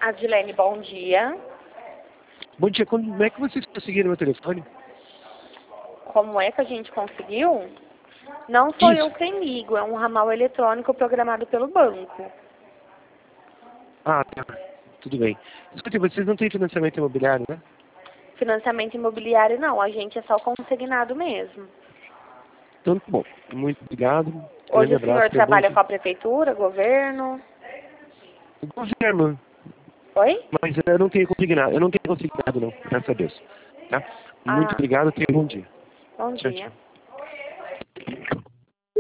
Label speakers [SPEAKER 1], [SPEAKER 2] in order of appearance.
[SPEAKER 1] Adilene, bom dia.
[SPEAKER 2] Bom dia, como é que vocês conseguiram meu telefone?
[SPEAKER 1] Como é que a gente conseguiu? Não sou
[SPEAKER 2] Isso.
[SPEAKER 1] eu quem ligo, é um ramal eletrônico programado pelo banco.
[SPEAKER 2] Ah, tá. Tudo bem. Escute, vocês não têm financiamento imobiliário, né?
[SPEAKER 1] Financiamento imobiliário não, a gente é só consignado mesmo.
[SPEAKER 2] Então, bom, muito obrigado.
[SPEAKER 1] Hoje
[SPEAKER 2] Grande
[SPEAKER 1] o senhor
[SPEAKER 2] abraço, tenha um bom
[SPEAKER 1] trabalha
[SPEAKER 2] dia.
[SPEAKER 1] com a prefeitura, governo?
[SPEAKER 2] Governo,
[SPEAKER 1] Oi?
[SPEAKER 2] mas eu não tenho consignado, não, graças a Deus. Tá? Muito
[SPEAKER 1] Ah,
[SPEAKER 2] obrigado, tenha um bom dia.
[SPEAKER 1] bom
[SPEAKER 2] Tchau,
[SPEAKER 1] dia.
[SPEAKER 2] tchau.